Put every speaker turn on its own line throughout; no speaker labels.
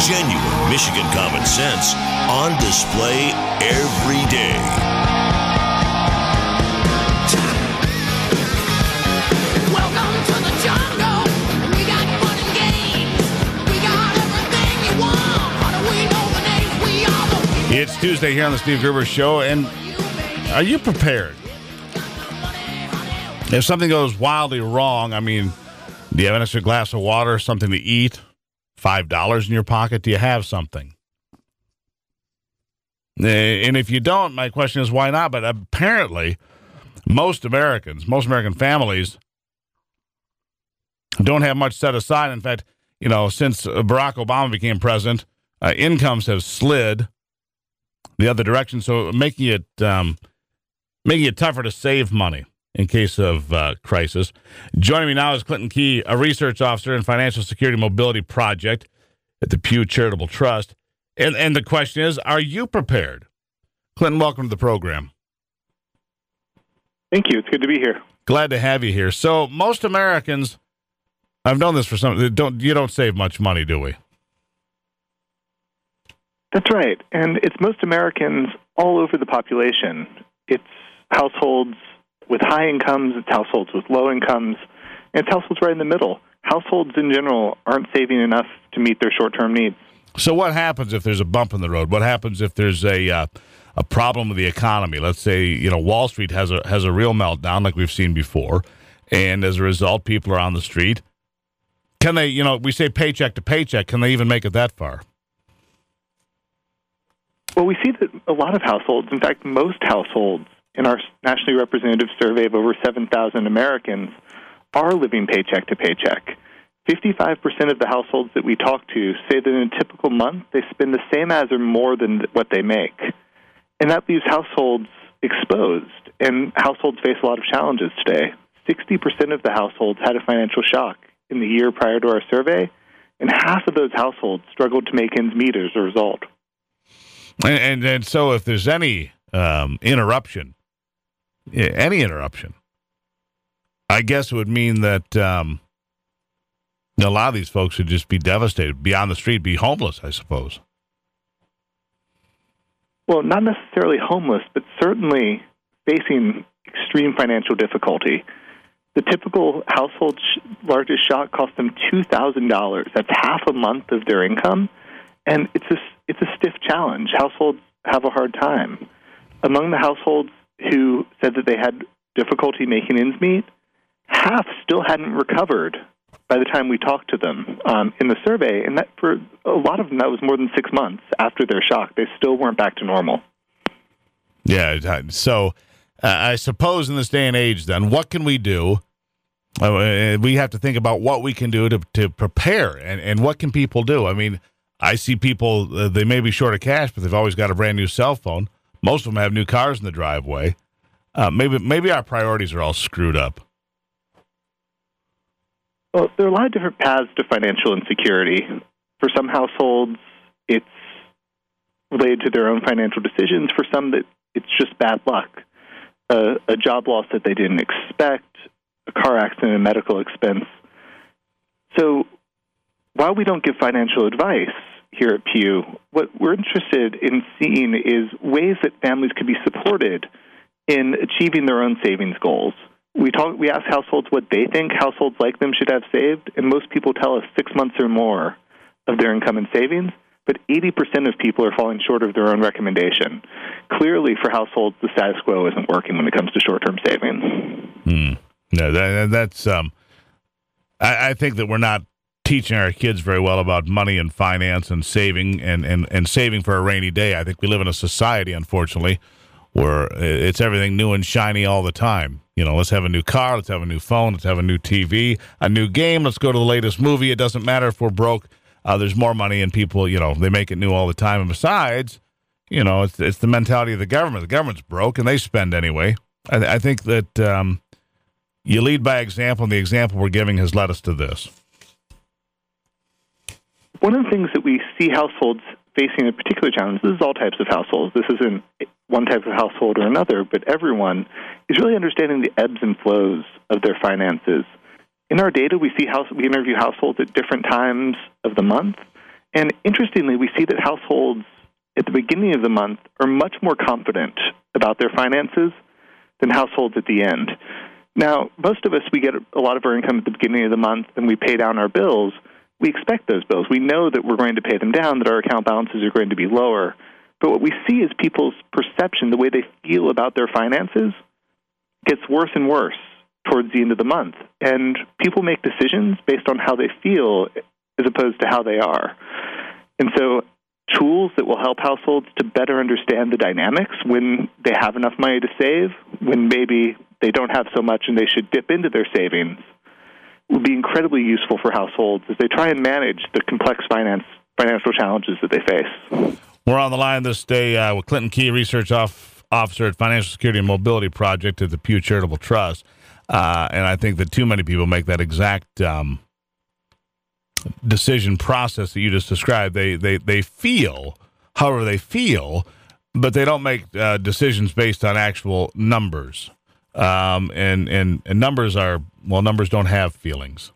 Genuine Michigan common sense on display every day.
Welcome to the jungle. We got fun and games. We got everything you want. How do we know the names? We are the
It's Tuesday here on the Steve Gruber Show, and are you prepared? If something goes wildly wrong, I mean, do you have an extra glass of water, something to eat, $5 in your pocket? Do you have something? And if you don't, my question is why not? But apparently, most American families don't have much set aside. In fact, since Barack Obama became president, incomes have slid the other direction, so making it tougher to save money in case of crisis. Joining me now is Clinton Key, a research officer in Financial Security Mobility Project at the Pew Charitable Trust. And the question is, are you prepared? Clinton, welcome to the program.
Thank you. It's good to be here.
Glad to have you here. So most Americans, I've known this for some, you don't save much money, do we?
That's right. And it's most Americans all over the population. It's households with high incomes, it's households with low incomes, and it's households right in the middle. Households in general aren't saving enough to meet their short-term needs.
So what happens if there's a bump in the road? What happens if there's a problem with the economy? Let's say, Wall Street has a real meltdown like we've seen before, and as a result, people are on the street. Can they, we say paycheck to paycheck, can they even make it that far?
Well, we see that a lot of households, in fact, most households in our nationally representative survey of over 7,000 Americans, are living paycheck to paycheck. 55% of the households that we talk to say that in a typical month, they spend the same as or more than what they make. And that leaves households exposed, and households face a lot of challenges today. 60% of the households had a financial shock in the year prior to our survey, and half of those households struggled to make ends meet as a result.
And so if there's any interruption, I guess it would mean that a lot of these folks would just be devastated, be on the street, be homeless, I suppose.
Well, not necessarily homeless, but certainly facing extreme financial difficulty. The typical household's largest shock cost them $2,000. That's half a month of their income, and it's a stiff challenge. Households have a hard time. Among the households who said that they had difficulty making ends meet, half still hadn't recovered by the time we talked to them in the survey, and that for a lot of them, that was more than 6 months after their shock. They still weren't back to normal.
Yeah, so I suppose in this day and age, then, what can we do? We have to think about what we can do to prepare, and what can people do? I mean, I see people, they may be short of cash, but they've always got a brand new cell phone. Most of them have new cars in the driveway. Maybe our priorities are all screwed up.
Well, there are a lot of different paths to financial insecurity. For some households, it's related to their own financial decisions. For some, it's just bad luck. A job loss that they didn't expect, a car accident, a medical expense. So while we don't give financial advice here at Pew, what we're interested in seeing is ways that families could be supported in achieving their own savings goals. We ask households what they think households like them should have saved, and most people tell us 6 months or more of their income in savings, but 80% of people are falling short of their own recommendation. Clearly, for households, the status quo isn't working when it comes to short-term savings.
No, that's. I think that we're not teaching our kids very well about money and finance and saving and saving for a rainy day. I think we live in a society, unfortunately, where it's everything new and shiny all the time. Let's have a new car, let's have a new phone, let's have a new TV, a new game, let's go to the latest movie. It doesn't matter if we're broke. There's more money, and people, they make it new all the time. And besides, it's the mentality of the government. The government's broke, and they spend anyway. I think that you lead by example, and the example we're giving has led us to this.
One of the things that we see households facing a particular challenge, this is all types of households, this isn't one type of household or another, but everyone is really understanding the ebbs and flows of their finances. In our data, we interview households at different times of the month, And interestingly, we see that households at the beginning of the month are much more confident about their finances than households at the end. Now, most of us, we get a lot of our income at the beginning of the month and we pay down our bills. We expect those bills. We know that we're going to pay them down, that our account balances are going to be lower. But what we see is people's perception, the way they feel about their finances, gets worse and worse towards the end of the month. And people make decisions based on how they feel as opposed to how they are. And so tools that will help households to better understand the dynamics when they have enough money to save, when maybe they don't have so much and they should dip into their savings, will be incredibly useful for households as they try and manage the complex financial challenges that they face.
We're on the line this day with Clinton Key, Research Officer at Financial Security and Mobility Project at the Pew Charitable Trust. And I think that too many people make that exact decision process that you just described. They feel however they feel, but they don't make decisions based on actual numbers. And numbers numbers don't have feelings.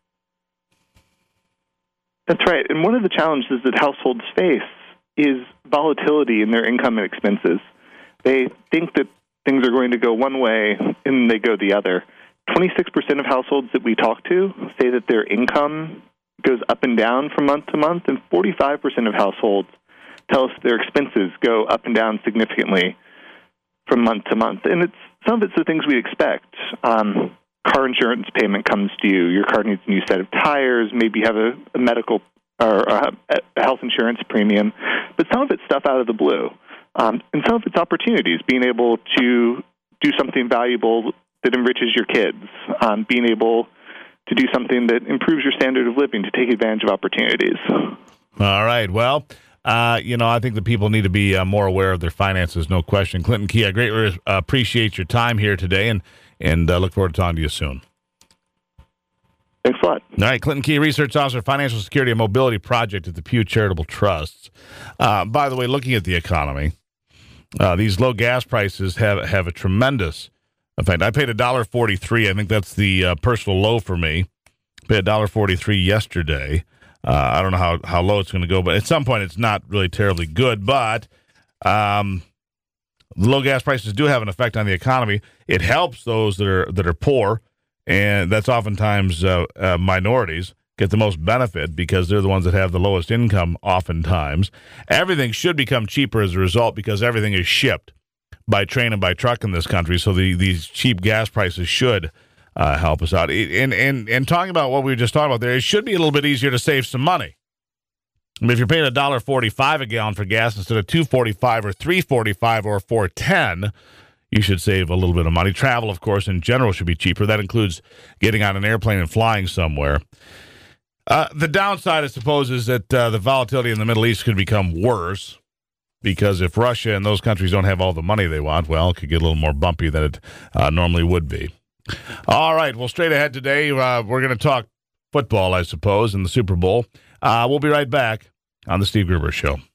That's right. And one of the challenges that households face is volatility in their income and expenses. They think that things are going to go one way and they go the other. 26% of households that we talk to say that their income goes up and down from month to month, and 45% of households tell us their expenses go up and down significantly from month to month. And some of it's the things we expect. Car insurance payment comes due. Your car needs a new set of tires. Maybe you have a medical or a health insurance premium. But some of it's stuff out of the blue. And some of it's opportunities, being able to do something valuable that enriches your kids, being able to do something that improves your standard of living, to take advantage of opportunities.
All right. Well, I think the people need to be more aware of their finances, no question. Clinton Key, I greatly appreciate your time here today, and look forward to talking to you soon.
Thanks a lot.
All right, Clinton Key, Research Officer, Financial Security and Mobility Project at the Pew Charitable Trusts. By the way, looking at the economy, these low gas prices have a tremendous effect. I paid $1.43. I think that's the personal low for me. Paid $1.43 yesterday. I don't know how low it's going to go, but at some point it's not really terribly good. But low gas prices do have an effect on the economy. It helps those that are poor, and that's oftentimes minorities get the most benefit because they're the ones that have the lowest income oftentimes. Everything should become cheaper as a result because everything is shipped by train and by truck in this country. So these cheap gas prices should help us out. And talking about what we were just talking about there, it should be a little bit easier to save some money. I mean, if you're paying $1.45 a gallon for gas instead of $2.45 or $3.45 or $4.10, you should save a little bit of money. Travel, of course, in general should be cheaper. That includes getting on an airplane and flying somewhere. The downside, I suppose, is that the volatility in the Middle East could become worse because if Russia and those countries don't have all the money they want, well, it could get a little more bumpy than it normally would be. All right, well, straight ahead today, we're going to talk football, I suppose, in the Super Bowl. We'll be right back on the Steve Gruber Show.